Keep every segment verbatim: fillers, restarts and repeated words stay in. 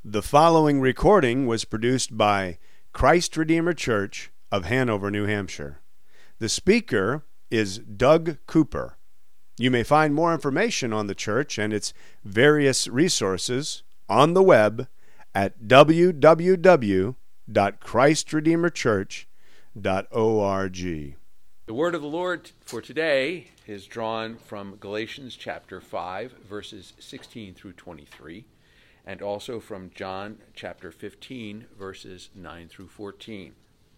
The following recording was produced by Christ Redeemer Church of Hanover, New Hampshire. The speaker is Doug Cooper. You may find more information on the church and its various resources on the web at w w w dot christ redeemer church dot org. The word of the Lord for today is drawn from Galatians chapter five, verses sixteen through twenty-three, and also from John chapter fifteen, verses nine through fourteen.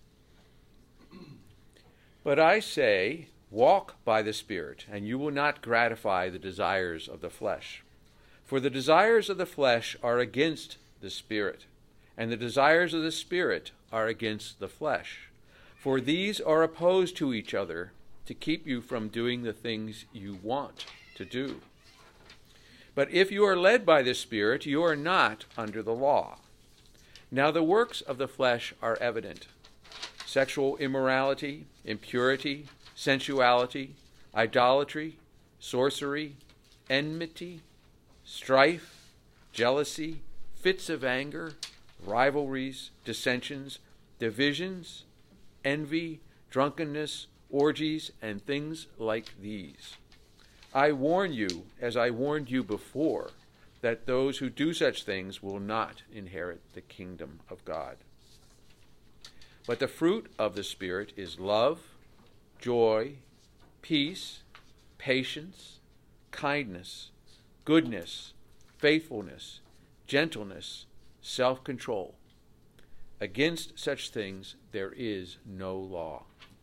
But I say, walk by the Spirit, and you will not gratify the desires of the flesh. For the desires of the flesh are against the Spirit, and the desires of the Spirit are against the flesh. For these are opposed to each other to keep you from doing the things you want to do. But if you are led by the Spirit, you are not under the law. Now the works of the flesh are evident: sexual immorality, impurity, sensuality, idolatry, sorcery, enmity, strife, jealousy, fits of anger, rivalries, dissensions, divisions, envy, drunkenness, orgies, and things like these. I warn you, as I warned you before, that those who do such things will not inherit the kingdom of God. But the fruit of the Spirit is love, joy, peace, patience, kindness, goodness, faithfulness, gentleness, self-control. Against such things there is no law.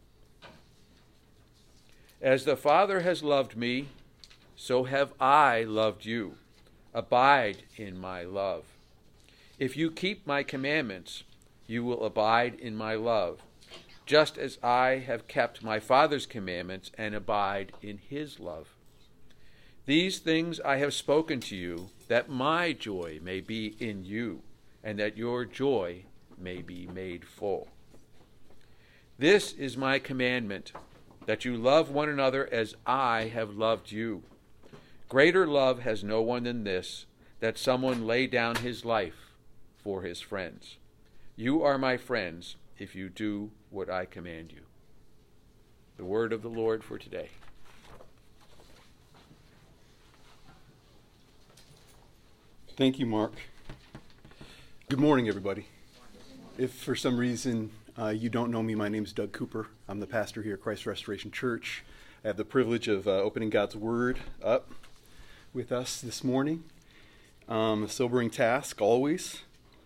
As the Father has loved me, so have I loved you. Abide in my love. If you keep my commandments, you will abide in my love, just as I have kept my Father's commandments and abide in his love. These things I have spoken to you, that my joy may be in you, and that your joy may be made full. This is my commandment, that you love one another as I have loved you. Greater love has no one than this, that someone lay down his life for his friends. You are my friends if you do what I command you. The word of the Lord for today. Thank you, Mark. Good morning, everybody. If for some reason uh, you don't know me, my name is Doug Cooper. I'm the pastor here at Christ Restoration Church. I have the privilege of uh, opening God's Word up with us this morning. Um, a sobering task, always.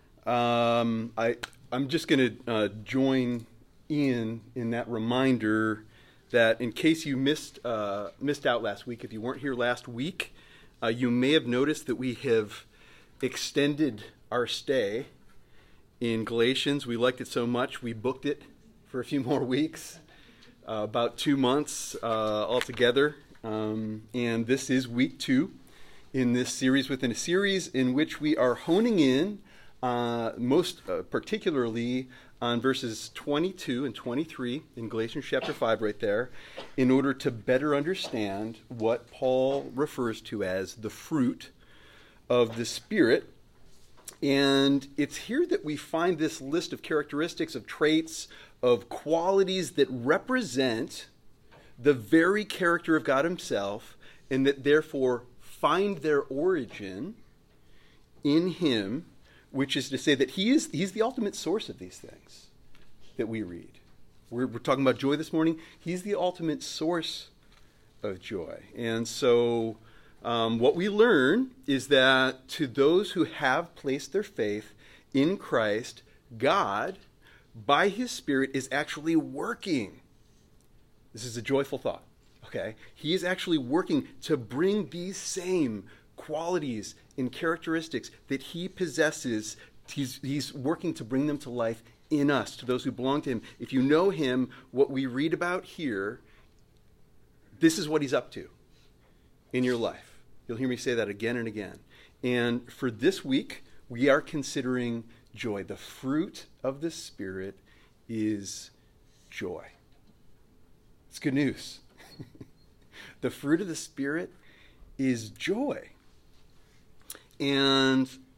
Um, I, I'm just going to uh, join in in that reminder that in case you missed uh, missed out last week, if you weren't here last week, uh, you may have noticed that we have extended our stay in Galatians. We liked it so much, we booked it for a few more weeks, uh, about two months uh, altogether. Um, and this is week two in this series within a series in which we are honing in uh, most uh, particularly on verses twenty-two and twenty-three in Galatians chapter five right there, in order to better understand what Paul refers to as the fruit of the Spirit. And it's here that we find this list of characteristics, of traits, of qualities that represent the very character of God himself, and that therefore find their origin in him, which is to say that he is he's the ultimate source of these things that we read. We're, we're talking about joy this morning. He's the ultimate source of joy. And so Um, what we learn is that to those who have placed their faith in Christ, God, by his Spirit, is actually working. This is a joyful thought, okay? He is actually working to bring these same qualities and characteristics that he possesses. He's, he's working to bring them to life in us, to those who belong to him. If you know him, what we read about here, this is what he's up to in your life. You'll hear me say that again and again. And for this week, we are considering joy. The fruit of the Spirit is joy. It's good news. The fruit of the Spirit is joy. And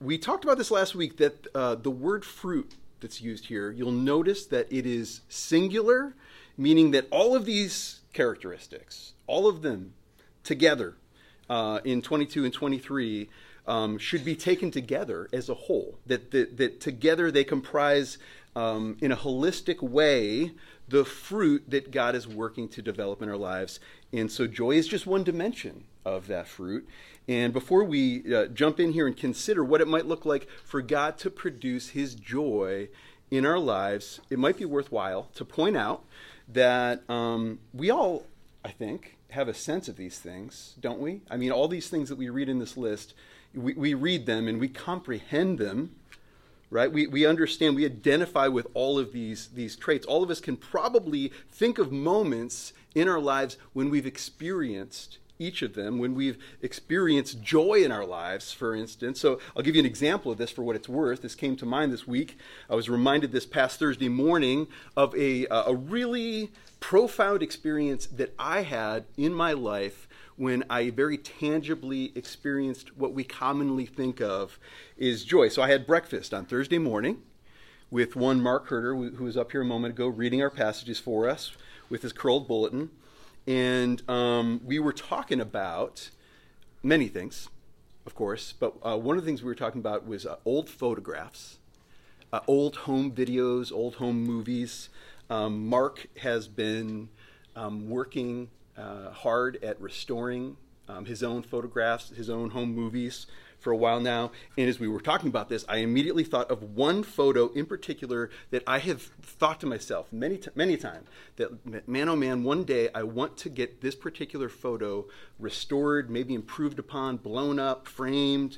we talked about this last week, that uh, the word fruit that's used here, you'll notice that it is singular, meaning that all of these characteristics, all of them together uh, in twenty-two and twenty-three, um, should be taken together as a whole, that, that, that together they comprise um, in a holistic way the fruit that God is working to develop in our lives. And so joy is just one dimension of that fruit. And before we uh, jump in here and consider what it might look like for God to produce his joy in our lives, it might be worthwhile to point out that um, we all, I think, have a sense of these things, don't we? I mean, all these things that we read in this list, we, we read them and we comprehend them, right? We we understand, we identify with all of these, these traits. All of us can probably think of moments in our lives when we've experienced each of them, when we've experienced joy in our lives, for instance. So I'll give you an example of this for what it's worth. This came to mind this week. I was reminded this past Thursday morning of a, a really profound experience that I had in my life when I very tangibly experienced what we commonly think of is joy. So I had breakfast on Thursday morning with one Mark Herder, who was up here a moment ago reading our passages for us with his curled bulletin. And um, we were talking about many things, of course, but uh, one of the things we were talking about was uh, old photographs, uh, old home videos, old home movies. Um, Mark has been um, working uh, hard at restoring um, his own photographs, his own home movies for a while now. And as we were talking about this, I immediately thought of one photo in particular that I have thought to myself many, t- many times that, man, oh man, one day I want to get this particular photo restored, maybe improved upon, blown up, framed.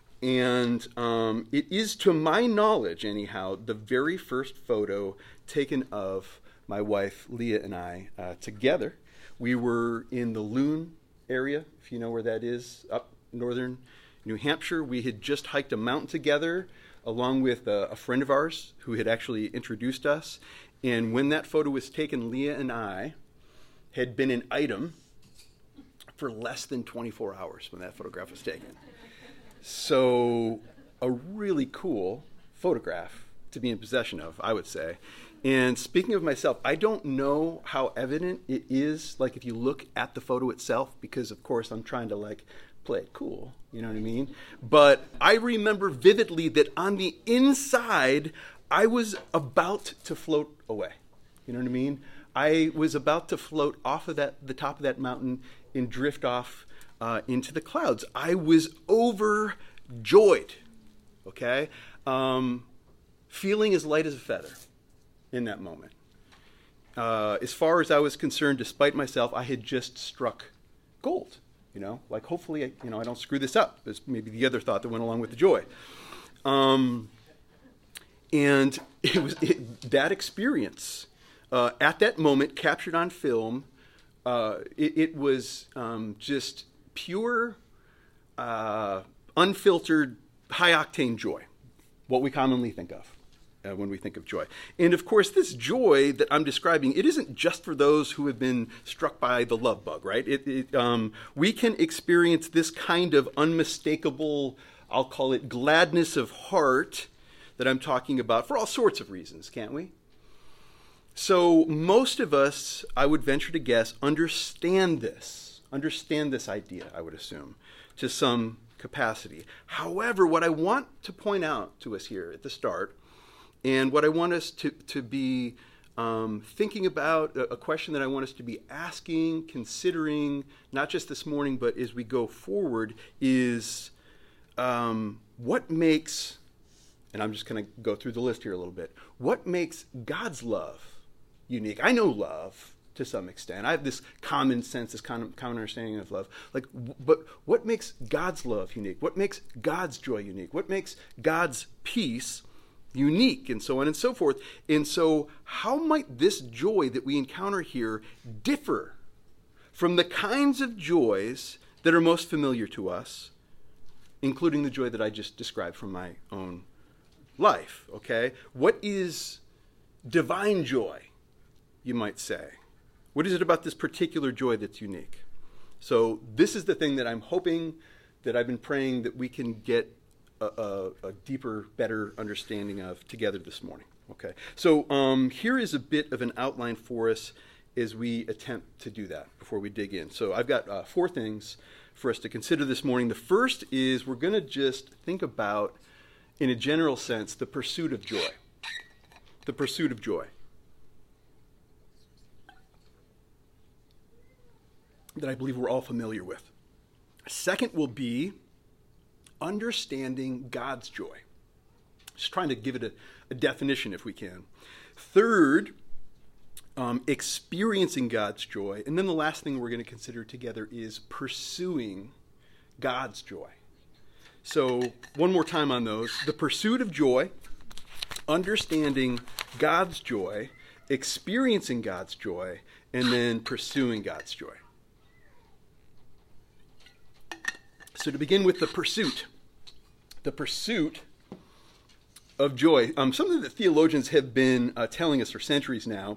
And um, it is, to my knowledge anyhow, the very first photo taken of my wife, Leah, and I uh, together. We were in the Loon area, if you know where that is, up northern New Hampshire. We had just hiked a mountain together along with a, a friend of ours who had actually introduced us. And when that photo was taken, Leah and I had been an item for less than twenty-four hours when that photograph was taken. So a really cool photograph to be in possession of, I would say. And speaking of myself, I don't know how evident it is, like if you look at the photo itself, because of course I'm trying to like play it cool, you know what I mean? But I remember vividly that on the inside, I was about to float away. You know what I mean? I was about to float off of that, the top of that mountain and drift off uh, into the clouds. I was overjoyed, okay? Um, feeling as light as a feather in that moment. Uh, as far as I was concerned, despite myself, I had just struck gold. You know, like hopefully, I, you know, I don't screw this up. Is maybe the other thought that went along with the joy. Um, and it was it, that experience uh, at that moment, captured on film. Uh, it, it was um, just pure, uh, unfiltered, high octane joy. What we commonly think of uh, when we think of joy. And of course, this joy that I'm describing, it isn't just for those who have been struck by the love bug, right? It, it, um, we can experience this kind of unmistakable, I'll call it gladness of heart that I'm talking about for all sorts of reasons, can't we? So most of us, I would venture to guess, understand this, understand this idea, I would assume, to some capacity. However, what I want to point out to us here at the start, and what I want us to, to be um, thinking about, a, a question that I want us to be asking, considering, not just this morning, but as we go forward, is um, what makes, and I'm just going to go through the list here a little bit, what makes God's love unique? I know love to some extent. I have this common sense, this common, common understanding of love. Like, but what makes God's love unique? What makes God's joy unique? What makes God's peace unique? And so on and so forth. And so how might this joy that we encounter here differ from the kinds of joys that are most familiar to us, including the joy that I just described from my own life, okay? What is divine joy, you might say? What is it about this particular joy that's unique? So this is the thing that I'm hoping, that I've been praying that we can get a, a, a deeper, better understanding of together this morning. Okay, so um, here is a bit of an outline for us as we attempt to do that before we dig in. So I've got uh, four things for us to consider this morning. The first is we're going to just think about, in a general sense, the pursuit of joy. The pursuit of joy. That I believe we're all familiar with. Second will be understanding God's joy. Just trying to give it a, a definition if we can. Third, um, experiencing God's joy. And then the last thing we're going to consider together is pursuing God's joy. So one more time on those. The pursuit of joy, understanding God's joy, experiencing God's joy, and then pursuing God's joy. So to begin with the pursuit, the pursuit of joy. Um, something that theologians have been uh, telling us for centuries now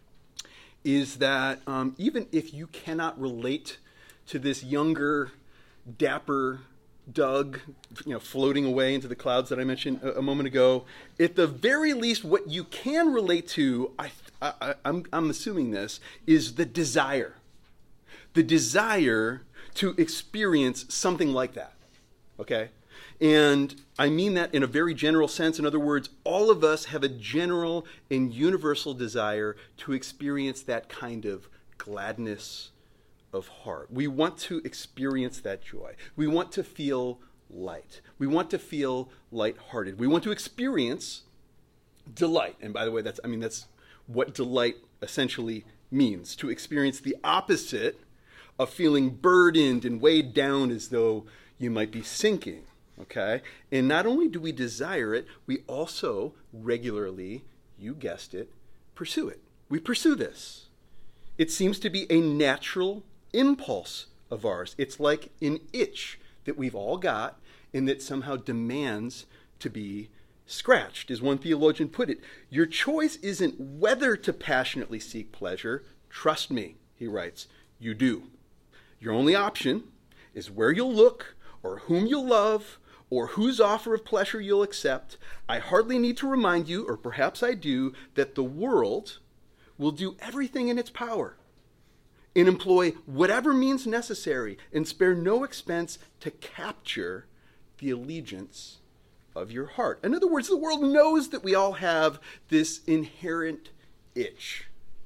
is that um, even if you cannot relate to this younger, dapper Doug, you know, floating away into the clouds that I mentioned a, a moment ago, at the very least, what you can relate to, I, I, I'm, I'm assuming this, is the desire. The desire to experience something like that, okay? And I mean that in a very general sense. In other words, all of us have a general and universal desire to experience that kind of gladness of heart. We want to experience that joy. We want to feel light. We want to feel lighthearted. We want to experience delight. And by the way, that's I mean that's what delight essentially means, to experience the opposite of feeling burdened and weighed down as though you might be sinking. Okay? And not only do we desire it, we also regularly, you guessed it, pursue it. We pursue this. It seems to be a natural impulse of ours. It's like an itch that we've all got and that somehow demands to be scratched, as one theologian put it. Your choice isn't whether to passionately seek pleasure. Trust me, he writes, you do. Your only option is where you'll look or whom you'll love or whose offer of pleasure you'll accept. I hardly need to remind you, or perhaps I do, that the world will do everything in its power and employ whatever means necessary and spare no expense to capture the allegiance of your heart. In other words, the world knows that we all have this inherent itch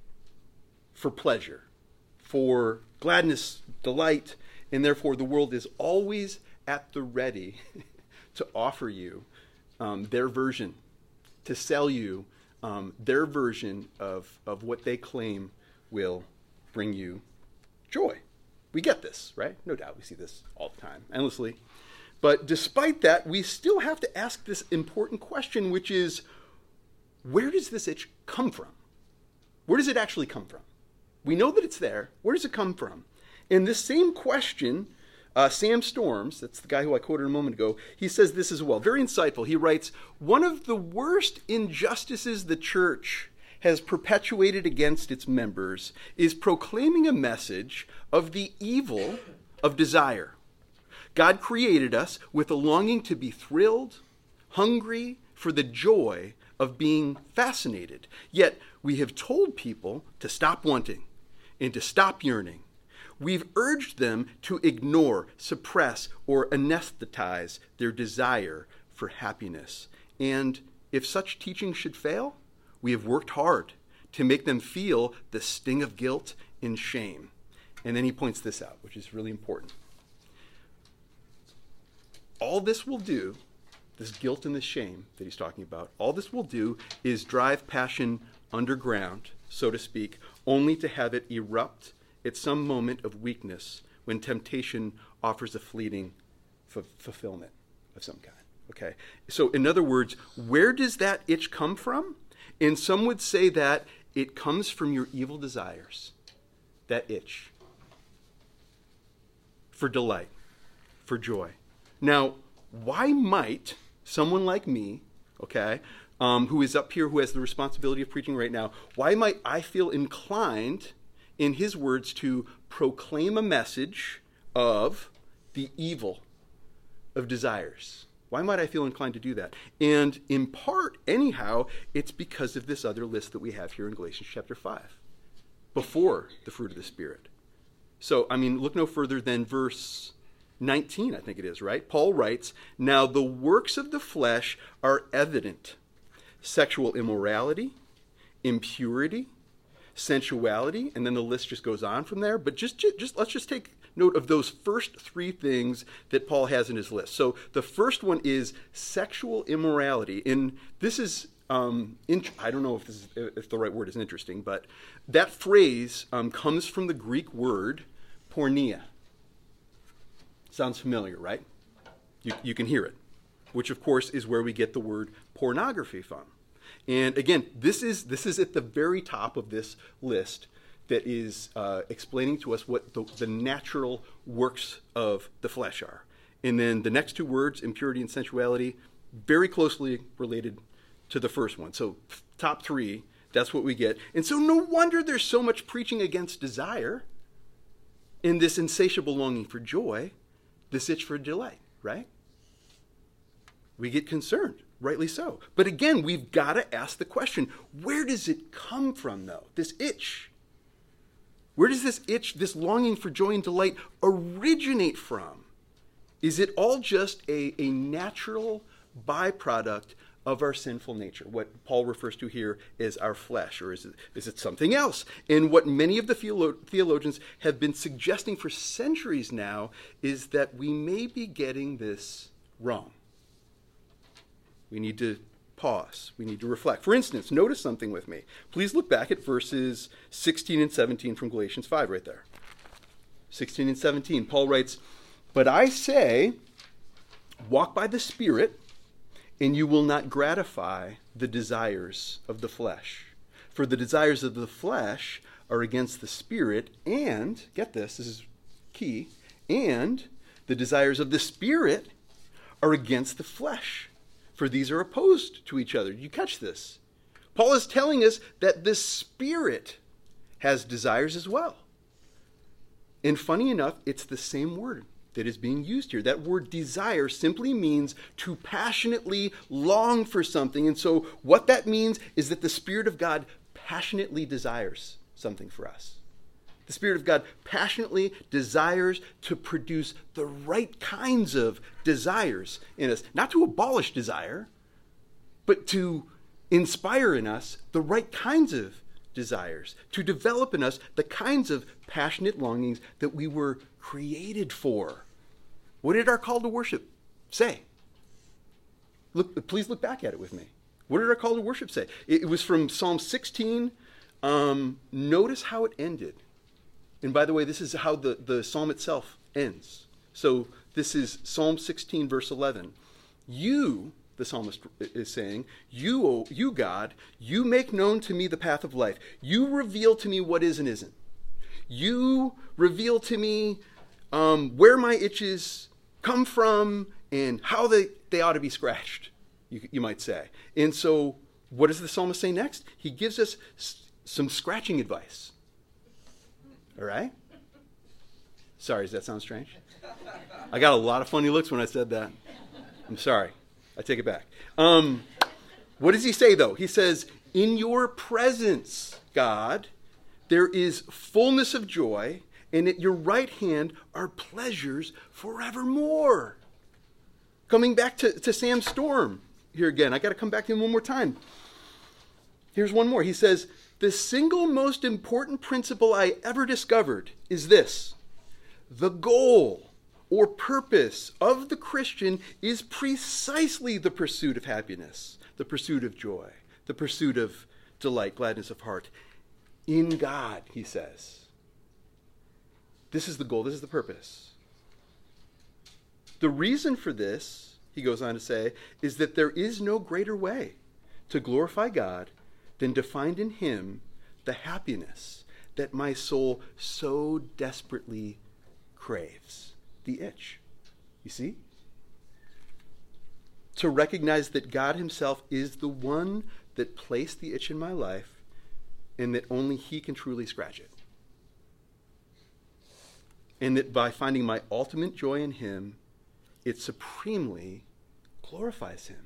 for pleasure, for gladness, delight, and therefore the world is always at the ready to offer you um, their version, to sell you um, their version of, of what they claim will bring you joy. We get this, right? No doubt we see this all the time, endlessly. But despite that, we still have to ask this important question, which is, where does this itch come from? Where does it actually come from? We know that it's there. Where does it come from? And this same question, uh, Sam Storms, that's the guy who I quoted a moment ago, he says this as well. Very insightful. He writes, one of the worst injustices the church has perpetuated against its members is proclaiming a message of the evil of desire. God created us with a longing to be thrilled, hungry for the joy of being fascinated. Yet we have told people to stop wanting and to stop yearning. We've urged them to ignore, suppress, or anesthetize their desire for happiness. And if such teaching should fail, we have worked hard to make them feel the sting of guilt and shame. And then he points this out, which is really important. All this will do, this guilt and this shame that he's talking about, all this will do is drive passion underground, so to speak, only to have it erupt at some moment of weakness when temptation offers a fleeting f- fulfillment of some kind. Okay? So in other words, where does that itch come from? And some would say that it comes from your evil desires, that itch for delight, for joy. Now, why might someone like me, okay, um, who is up here, who has the responsibility of preaching right now, why might I feel inclined, in his words, to proclaim a message of the evil of desires? Why might I feel inclined to do that? And in part, anyhow, it's because of this other list that we have here in Galatians chapter five, before the fruit of the Spirit. So, I mean, look no further than verse nineteen, I think it is, right? Paul writes, "Now the works of the flesh are evident: sexual immorality, impurity, sensuality," and then the list just goes on from there. But just, just, just let's just take note of those first three things that Paul has in his list. So the first one is sexual immorality. And this is, um, int- I don't know if, this is, if the right word is interesting, but that phrase um, comes from the Greek word porneia. Sounds familiar, right? You, you can hear it, which of course is where we get the word pornography from. And again, this is this is at the very top of this list that is uh, explaining to us what the, the natural works of the flesh are. And then the next two words, impurity and sensuality, very closely related to the first one. So top three, that's what we get. And so no wonder there's so much preaching against desire in this insatiable longing for joy, this itch for delight, right? We get concerned, rightly so. But again, we've got to ask the question, where does it come from, though, this itch? Where does this itch, this longing for joy and delight originate from? Is it all just a, a natural byproduct of our sinful nature, what Paul refers to here as our flesh, or is it, is it something else? And what many of the theolo- theologians have been suggesting for centuries now is that we may be getting this wrong. We need to pause. We need to reflect. For instance, notice something with me. Please look back at verses sixteen and seventeen from Galatians five right there. sixteen and seventeen. Paul writes, "But I say, walk by the Spirit, and you will not gratify the desires of the flesh. For the desires of the flesh are against the Spirit, and," get this, this is key, "and the desires of the Spirit are against the flesh. For these are opposed to each other." You catch this? Paul is telling us that the Spirit has desires as well. And funny enough, it's the same word that is being used here. That word desire simply means to passionately long for something. And so what that means is that the Spirit of God passionately desires something for us. The Spirit of God passionately desires to produce the right kinds of desires in us. Not to abolish desire, but to inspire in us the right kinds of desires. To develop in us the kinds of passionate longings that we were created for. What did our call to worship say? Look, please look back at it with me. What did our call to worship say? It, it was from Psalm sixteen. Um, notice how it ended. And by the way, this is how the, the psalm itself ends. So this is Psalm sixteen, verse eleven. "You," the psalmist is saying, you, O, you, God, "you make known to me the path of life. You reveal to me what is and isn't. You reveal to me um, where my itches come from and how they, they ought to be scratched," you, you might say. And so what does the psalmist say next? He gives us s- some scratching advice. All right? Sorry, does that sound strange? I got a lot of funny looks when I said that. I'm sorry. I take it back. Um, what does he say, though? He says, "In your presence, God, there is fullness of joy, and at your right hand are pleasures forevermore." Coming back to, to Sam Storm here again. I got to come back to him one more time. Here's one more. He says, "The single most important principle I ever discovered is this: the goal or purpose of the Christian is precisely the pursuit of happiness, the pursuit of joy, the pursuit of delight, gladness of heart in God," he says. This is the goal. This is the purpose. The reason for this, he goes on to say, is that there is no greater way to glorify God than to find in him the happiness that my soul so desperately craves. The itch. You see? To recognize that God himself is the one that placed the itch in my life and that only he can truly scratch it. And that by finding my ultimate joy in him, it supremely glorifies him,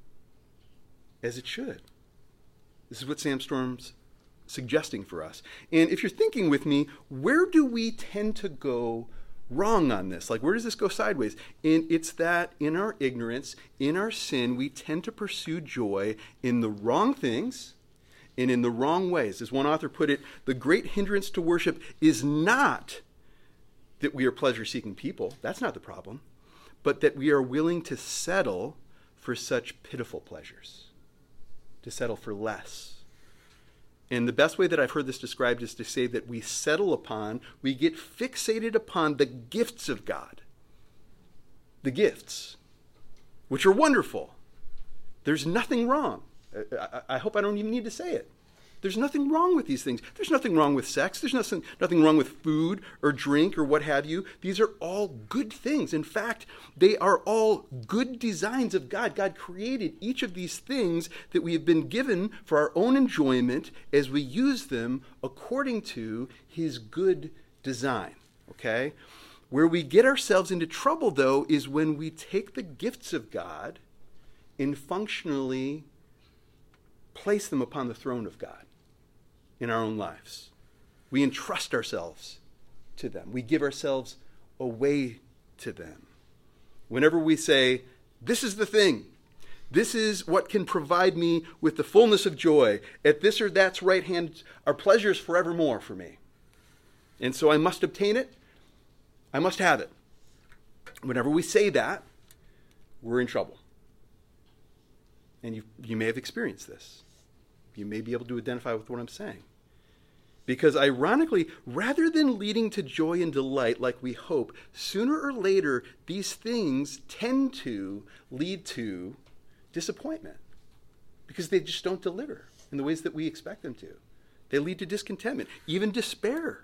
as it should. This is what Sam Storm's suggesting for us. And if you're thinking with me, where do we tend to go wrong on this? Like, where does this go sideways? And it's that in our ignorance, in our sin, we tend to pursue joy in the wrong things and in the wrong ways. As one author put it, the great hindrance to worship is not that we are pleasure-seeking people. That's not the problem. But that we are willing to settle for such pitiful pleasures, to settle for less. And the best way that I've heard this described is to say that we settle upon, we get fixated upon the gifts of God. The gifts, which are wonderful. There's nothing wrong. I, I hope I don't even need to say it. There's nothing wrong with these things. There's nothing wrong with sex. There's nothing, nothing wrong with food or drink or what have you. These are all good things. In fact, they are all good designs of God. God created each of these things that we have been given for our own enjoyment as we use them according to his good design. Okay? Where we get ourselves into trouble, though, is when we take the gifts of God and functionally place them upon the throne of God in our own lives. We entrust ourselves to them. We give ourselves away to them. Whenever we say, this is the thing, this is what can provide me with the fullness of joy, at this or that's right hand are pleasures forevermore for me. And so I must obtain it, I must have it. Whenever we say that, we're in trouble. And you, you may have experienced this. You may be able to identify with what I'm saying. Because ironically, rather than leading to joy and delight like we hope, sooner or later, these things tend to lead to disappointment. Because they just don't deliver in the ways that we expect them to. They lead to discontentment, even despair.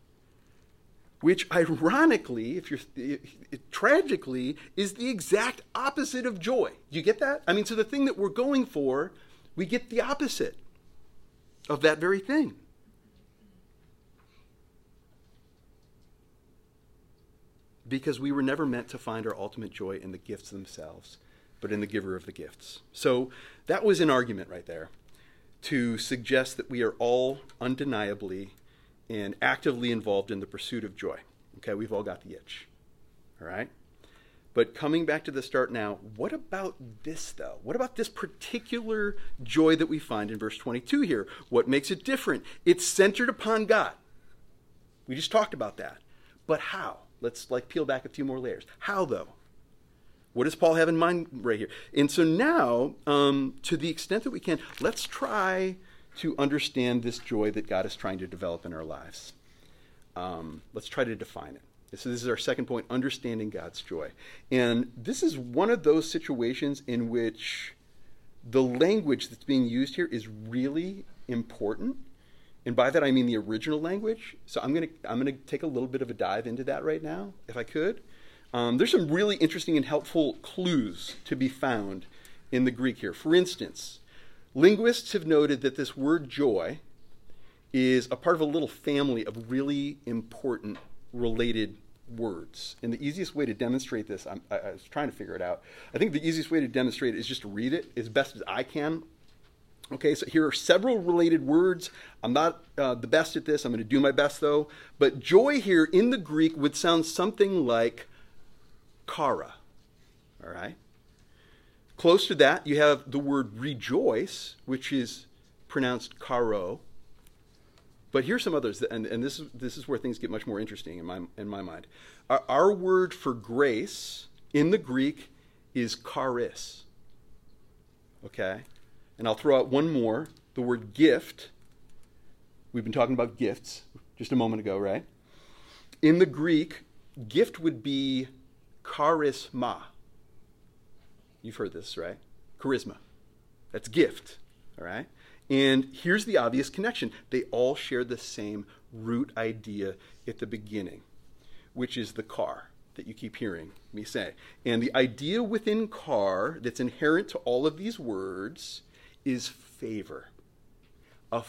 Which ironically, if you're it, tragically, is the exact opposite of joy. Do you get that? I mean, so the thing that we're going for, we get the opposite of that very thing. Because we were never meant to find our ultimate joy in the gifts themselves, but in the giver of the gifts. So that was an argument right there to suggest that we are all undeniably and actively involved in the pursuit of joy. Okay, we've all got the itch. All right? But coming back to the start now, what about this, though? What about this particular joy that we find in verse twenty-two here? What makes it different? It's centered upon God. We just talked about that. But how? Let's like peel back a few more layers. How, though? What does Paul have in mind right here? And so now, um, to the extent that we can, let's try to understand this joy that God is trying to develop in our lives. Um, let's try to define it. So this is our second point, understanding God's joy. And this is one of those situations in which the language that's being used here is really important. And by that I mean the original language. So I'm going to I'm going to take a little bit of a dive into that right now, if I could. Um, there's some really interesting and helpful clues to be found in the Greek here. For instance, linguists have noted that this word joy is a part of a little family of really important related words. And the easiest way to demonstrate this, I'm, I, I was trying to figure it out. I think the easiest way to demonstrate it is just to read it as best as I can. Okay, so here are several related words. I'm not uh, the best at this. I'm going to do my best, though. But joy here in the Greek would sound something like kara. All right? Close to that, you have the word rejoice, which is pronounced karo. But here's some others, and, and this, is, this is where things get much more interesting in my, in my mind. Our, our word for grace in the Greek is charis. Okay? And I'll throw out one more, the word gift. We've been talking about gifts just a moment ago, right? In the Greek, gift would be charisma. You've heard this, right? Charisma. That's gift, all right? And here's the obvious connection. They all share the same root idea at the beginning, which is the car that you keep hearing me say. And the idea within car that's inherent to all of these words is favor. A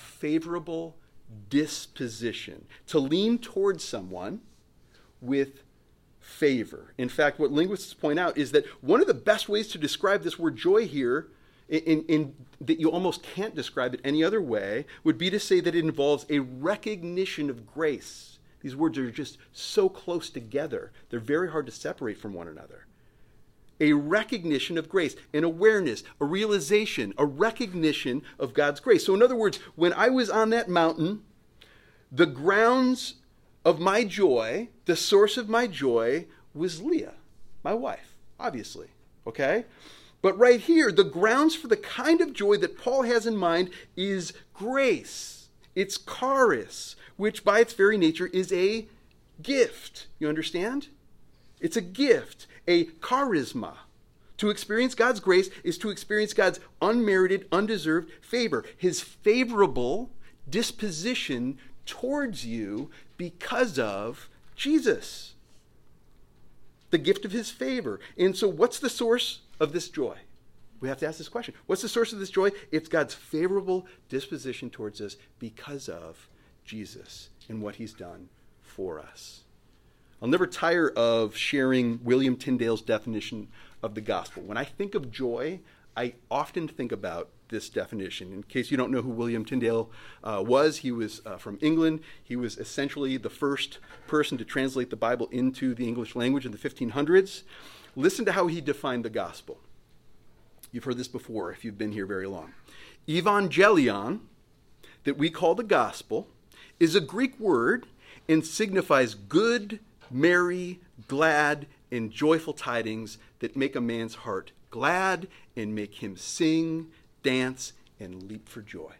favorable disposition. To lean towards someone with favor. In fact, what linguists point out is that one of the best ways to describe this word joy here, in, in, in that you almost can't describe it any other way, would be to say that it involves a recognition of grace. These words are just so close together. They're very hard to separate from one another. A recognition of grace, an awareness, a realization, a recognition of God's grace. So in other words, when I was on that mountain, the grounds of my joy, the source of my joy was Leah, my wife, obviously, okay? But right here, the grounds for the kind of joy that Paul has in mind is grace. It's charis, which by its very nature is a gift. You understand? It's a gift, a charisma. To experience God's grace is to experience God's unmerited, undeserved favor, his favorable disposition towards you because of Jesus. The gift of his favor. And so what's the source of this joy? We have to ask this question. What's the source of this joy? It's God's favorable disposition towards us because of Jesus and what he's done for us. I'll never tire of sharing William Tyndale's definition of the gospel. When I think of joy, I often think about this definition. In case you don't know who William Tyndale uh, was, he was uh, from England. He was essentially the first person to translate the Bible into the English language in the fifteen hundreds. Listen to how he defined the gospel. You've heard this before if you've been here very long. Evangelion, that we call the gospel, is a Greek word and signifies good, merry, glad, and joyful tidings that make a man's heart glad and make him sing, dance, and leap for joy.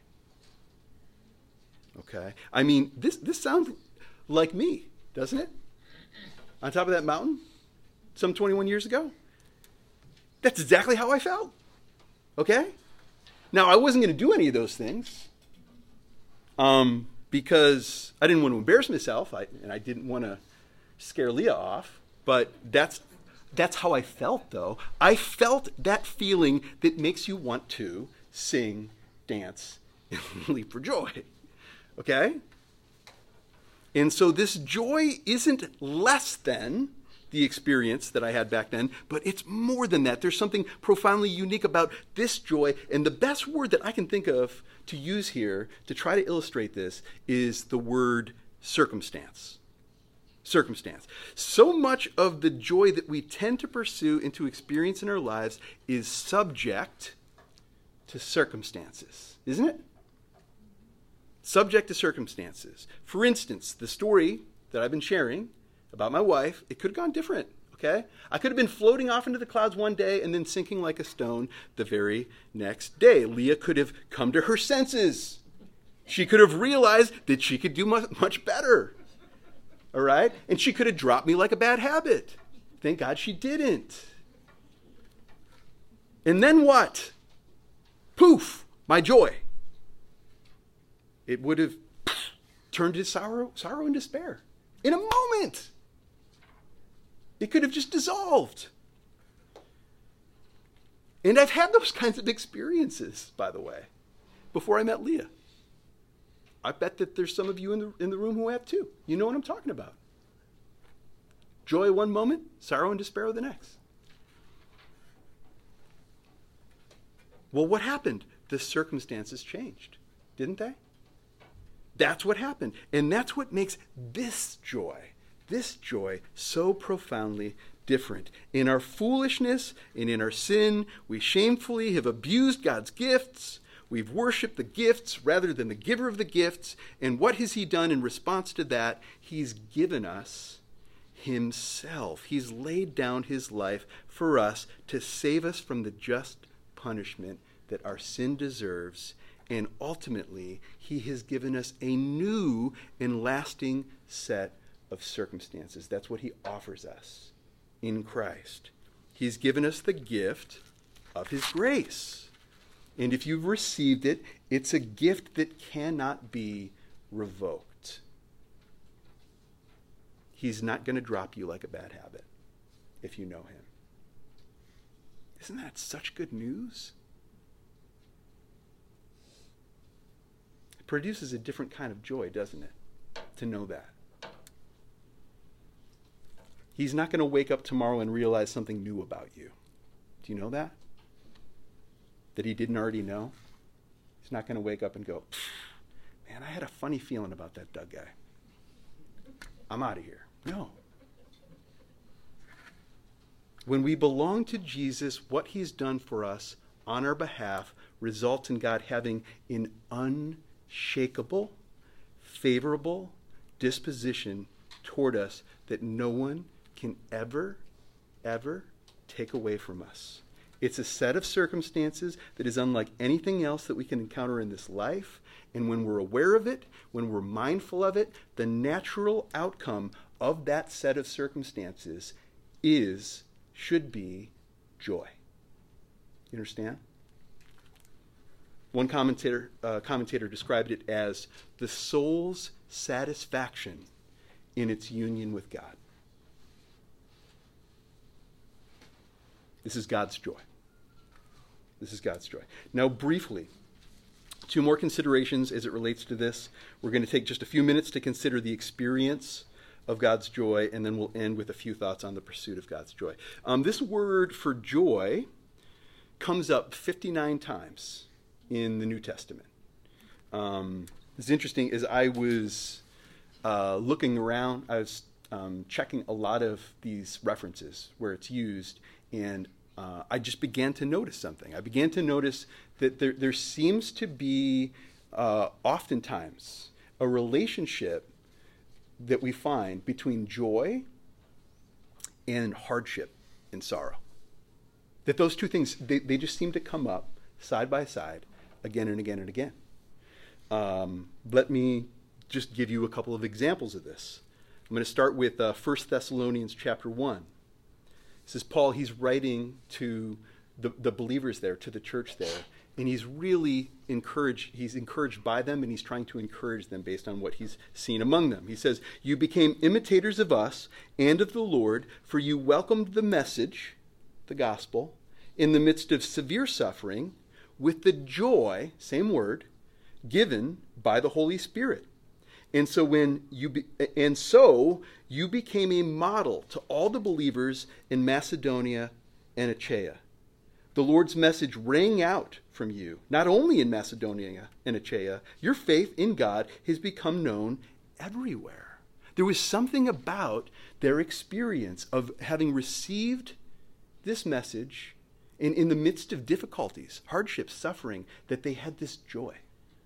Okay? I mean, this, this sounds like me, doesn't it? On top of that mountain, some twenty-one years ago. That's exactly how I felt. Okay? Now, I wasn't going to do any of those things um, because I didn't want to embarrass myself, I, and I didn't want to scare Leah off, but that's that's how I felt, though. I felt that feeling that makes you want to sing, dance, and leap for joy. Okay? And so this joy isn't less than the experience that I had back then, but it's more than that. There's something profoundly unique about this joy, and the best word that I can think of to use here to try to illustrate this is the word circumstance. Circumstance. So much of the joy that we tend to pursue and to experience in our lives is subject to circumstances, isn't it? Subject to circumstances. For instance, the story that I've been sharing about my wife, it could have gone different, okay? I could have been floating off into the clouds one day and then sinking like a stone the very next day. Leah could have come to her senses. She could have realized that she could do much, much better, all right? And she could have dropped me like a bad habit. Thank God she didn't. And then what? Poof, my joy. It would have turned to sorrow, sorrow and despair in a moment. It could have just dissolved. And I've had those kinds of experiences, by the way, before I met Leah. I bet that there's some of you in the, in the room who have too. You know what I'm talking about. Joy one moment, sorrow and despair the next. Well, what happened? The circumstances changed, didn't they? That's what happened. And that's what makes this joy, this joy so profoundly different. In our foolishness and in our sin, we shamefully have abused God's gifts. We've worshiped the gifts rather than the giver of the gifts. And what has he done in response to that? He's given us himself. He's laid down his life for us to save us from the just punishment that our sin deserves. And ultimately, he has given us a new and lasting set of circumstances. That's what he offers us in Christ. He's given us the gift of his grace. And if you've received it, it's a gift that cannot be revoked. He's not going to drop you like a bad habit if you know him. Isn't that such good news? It produces a different kind of joy, doesn't it, to know that? He's not going to wake up tomorrow and realize something new about you. Do you know that? That he didn't already know? He's not going to wake up and go, man, I had a funny feeling about that Doug guy. I'm out of here. No. When we belong to Jesus, what he's done for us on our behalf results in God having an unshakable, favorable disposition toward us that no one can ever, ever take away from us. It's a set of circumstances that is unlike anything else that we can encounter in this life. And when we're aware of it, when we're mindful of it, the natural outcome of that set of circumstances is, should be, joy. You understand? One commentator, uh, commentator described it as the soul's satisfaction in its union with God. This is God's joy. This is God's joy. Now, briefly, two more considerations as it relates to this. We're going to take just a few minutes to consider the experience of God's joy, and then we'll end with a few thoughts on the pursuit of God's joy. Um, this word for joy comes up fifty-nine times in the New Testament. Um, it's interesting, as I was uh, looking around, I was um, checking a lot of these references where it's used, and uh, I just began to notice something. I began to notice that there, there seems to be uh, oftentimes a relationship that we find between joy and hardship and sorrow. That those two things, they, they just seem to come up side by side again and again and again. Um, let me just give you a couple of examples of this. I'm going to start with uh, First Thessalonians chapter one. This is Paul. He's writing to the, the believers there, to the church there, and he's really encouraged. He's encouraged by them, and he's trying to encourage them based on what he's seen among them. He says, "You became imitators of us and of the Lord, for you welcomed the message, the gospel, in the midst of severe suffering, with the joy," same word, "given by the Holy Spirit. And so when you be, and so you became a model to all the believers in Macedonia and Achaia. The Lord's message rang out from you, not only in Macedonia and Achaia. Your faith in God has become known everywhere." There was something about their experience of having received this message in, in the midst of difficulties, hardships, suffering, that they had this joy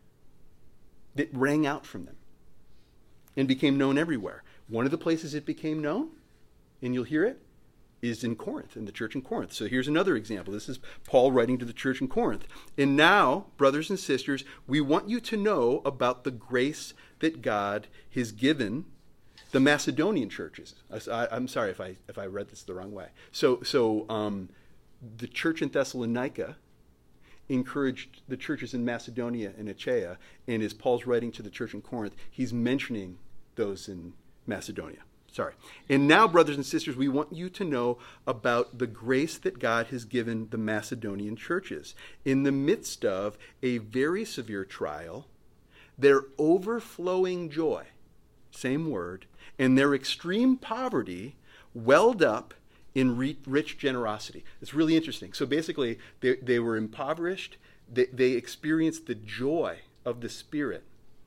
that rang out from them and became known everywhere. One of the places it became known, and you'll hear it, is in Corinth, in the church in Corinth. So here's another example. This is Paul writing to the church in Corinth. "And now, brothers and sisters, we want you to know about the grace that God has given the Macedonian churches." I, I'm sorry if I if I read this the wrong way. So so um, the church in Thessalonica encouraged the churches in Macedonia and Achaia, and as Paul's writing to the church in Corinth, he's mentioning those in Macedonia. Sorry. "And now, brothers and sisters, we want you to know about the grace that God has given the Macedonian churches. In the midst of a very severe trial, their overflowing joy," same word, "and their extreme poverty welled up in re- rich generosity." It's really interesting. So basically, they, they were impoverished. They, they experienced the joy of the Spirit,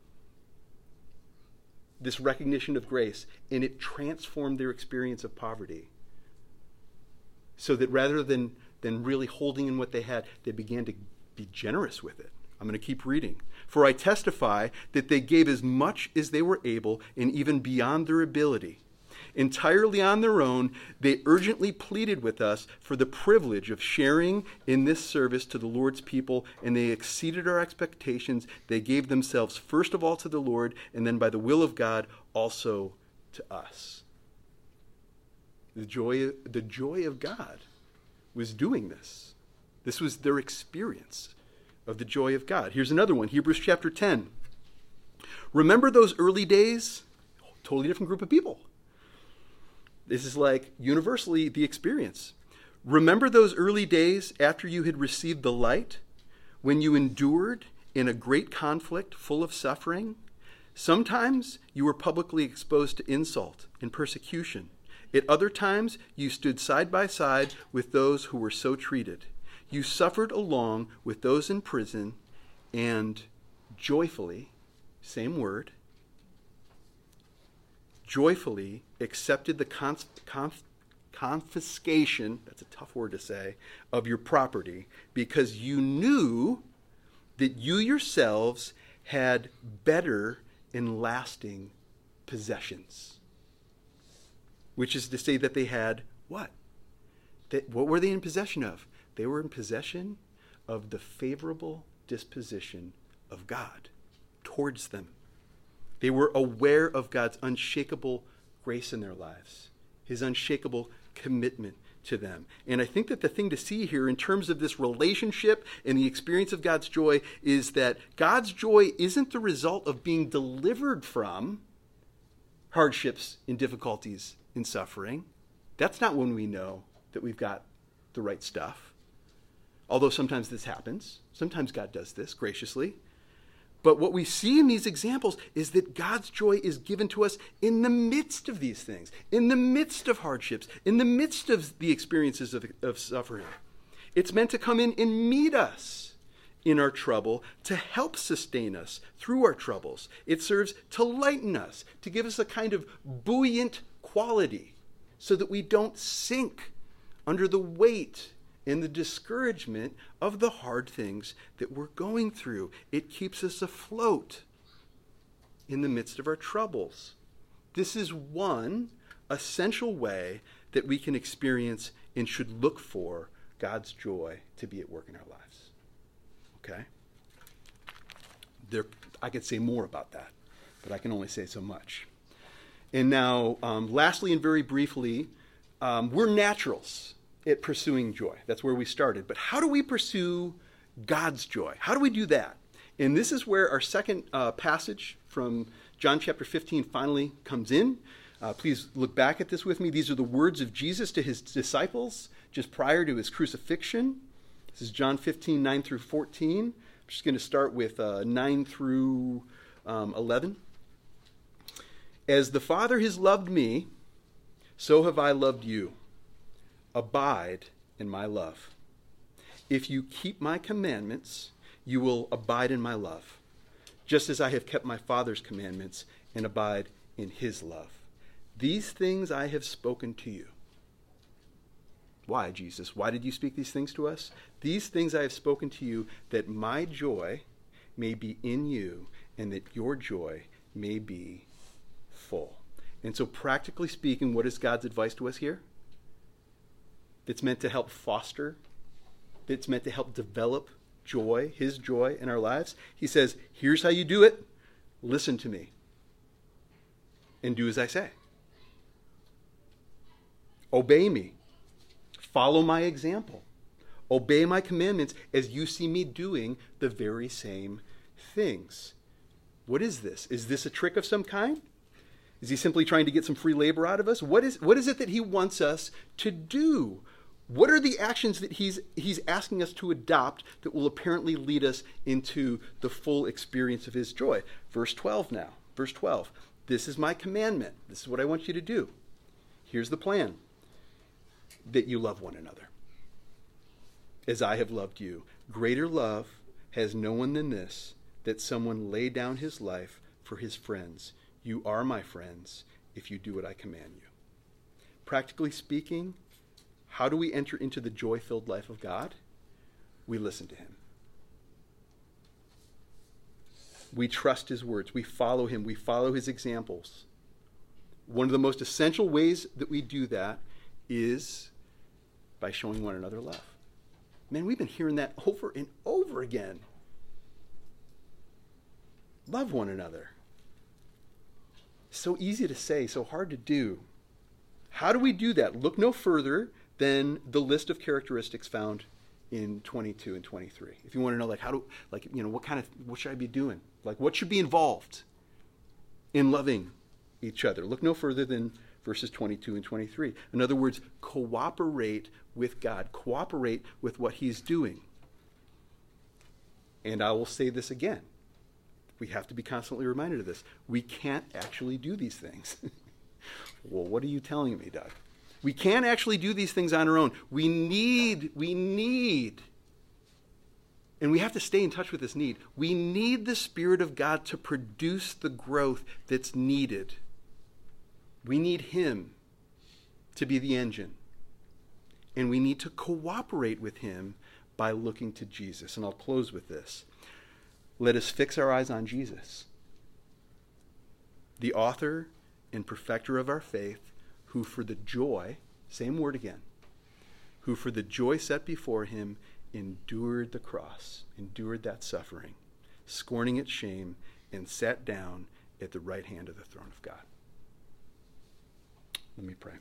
this recognition of grace, and it transformed their experience of poverty. So that rather than, than really holding in what they had, they began to be generous with it. I'm going to keep reading. "For I testify that they gave as much as they were able, and even beyond their ability. Entirely on their own, they urgently pleaded with us for the privilege of sharing in this service to the Lord's people, and they exceeded our expectations. They gave themselves first of all to the Lord, and then by the will of God also to us." The joy, the joy of God was doing this. This was their experience of the joy of God. Here's another one, Hebrews chapter ten. "Remember those early days?" Totally different group of people. This is like universally the experience. "Remember those early days after you had received the light, when you endured in a great conflict full of suffering? Sometimes you were publicly exposed to insult and persecution, At other times, you stood side by side with those who were so treated. You suffered along with those in prison and joyfully, same word, joyfully accepted the conf- conf- confiscation, that's a tough word to say, of your property because you knew that you yourselves had better and lasting possessions. Which is to say that they had what? That, what were they in possession of? They were in possession of the favorable disposition of God towards them. They were aware of God's unshakable grace in their lives, his unshakable commitment to them. And I think that the thing to see here in terms of this relationship and the experience of God's joy is that God's joy isn't the result of being delivered from hardships and difficulties and suffering. That's not when we know that we've got the right stuff. Although sometimes this happens. Sometimes God does this graciously. But what we see in these examples is that God's joy is given to us in the midst of these things, in the midst of hardships, in the midst of the experiences of, of suffering. It's meant to come in and meet us in our trouble, to help sustain us through our troubles. It serves to lighten us, to give us a kind of buoyant quality so that we don't sink under the weight and the discouragement of the hard things that we're going through. It keeps us afloat in the midst of our troubles. This is one essential way that we can experience and should look for God's joy to be at work in our lives. Okay? There, I could say more about that, but I can only say so much. And now, um, lastly and very briefly, um, we're naturals at pursuing joy. That's where we started. But how do we pursue God's joy? How do we do that? And this is where our second uh, passage from John chapter fifteen finally comes in. Uh, please look back at this with me. These are the words of Jesus to his disciples just prior to his crucifixion. This is John fifteen, nine through fourteen. I'm just going to start with uh, nine through um, eleven. As the Father has loved me, so have I loved you. Abide in my love. If you keep my commandments, you will abide in my love, just as I have kept my Father's commandments and abide in his love. These things I have spoken to you. Why, Jesus? Why did you speak these things to us? These things I have spoken to you, that my joy may be in you and that your joy may be full. And so practically speaking, what is God's advice to us here? It's meant to help foster, it's meant to help develop joy, his joy in our lives. He says, here's how you do it. Listen to me and do as I say. Obey me. Follow my example. Obey my commandments as you see me doing the very same things. What is this? Is this a trick of some kind? Is he simply trying to get some free labor out of us? What is, what is it that he wants us to do? What are the actions that he's, he's asking us to adopt that will apparently lead us into the full experience of his joy? Verse twelve now. Verse twelve. This is my commandment. This is what I want you to do. Here's the plan. That you love one another. As I have loved you. Greater love has no one than this, that someone lay down his life for his friends. You are my friends if you do what I command you. Practically speaking, how do we enter into the joy-filled life of God? We listen to him. We trust his words. We follow him. We follow his examples. One of the most essential ways that we do that is by showing one another love. Man, we've been hearing that over and over again. Love one another. So easy to say, so hard to do. How do we do that? Look no further than the list of characteristics found in twenty-two and twenty-three. If you want to know, like, how do, like, you know, what kind of, what should I be doing? Like, what should be involved in loving each other? Look no further than verses twenty-two and twenty-three. In other words, cooperate with God. Cooperate with what he's doing. And I will say this again. We have to be constantly reminded of this. We can't actually do these things. Well, what are you telling me, Doug? We can't actually do these things on our own. We need, we need, and we have to stay in touch with this need. We need the Spirit of God to produce the growth that's needed. We need Him to be the engine. And we need to cooperate with Him by looking to Jesus. And I'll close with this. Let us fix our eyes on Jesus, the author and perfecter of our faith, who for the joy, same word again, who for the joy set before Him endured the cross, endured that suffering, scorning its shame, and sat down at the right hand of the throne of God. Let me pray.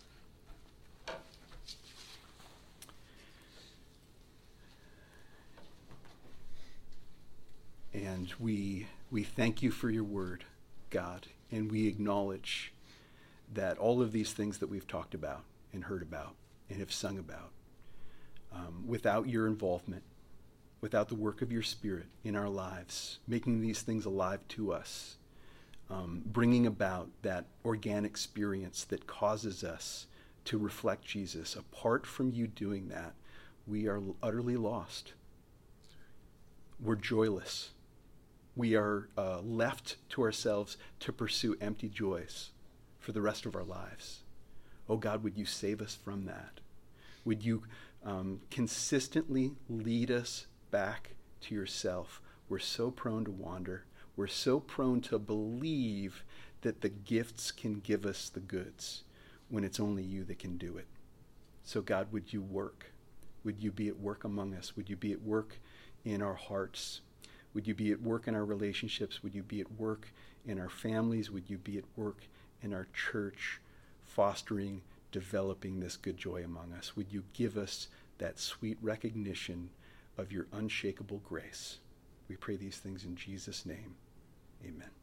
And we we thank you for your word, God, and we acknowledge that all of these things that we've talked about and heard about and have sung about, um, without your involvement, without the work of your Spirit in our lives, making these things alive to us, um, bringing about that organic experience that causes us to reflect Jesus. Apart from you doing that, we are utterly lost. We're joyless. We are uh, left to ourselves to pursue empty joys for the rest of our lives. Oh God, would you save us from that? Would you um, consistently lead us back to yourself? We're so prone to wander. We're so prone to believe that the gifts can give us the goods when it's only you that can do it. So God, would you work? Would you be at work among us? Would you be at work in our hearts? Would you be at work in our relationships? Would you be at work in our families? Would you be at work in our church, fostering, developing this good joy among us? Would you give us that sweet recognition of your unshakable grace? We pray these things in Jesus' name. Amen.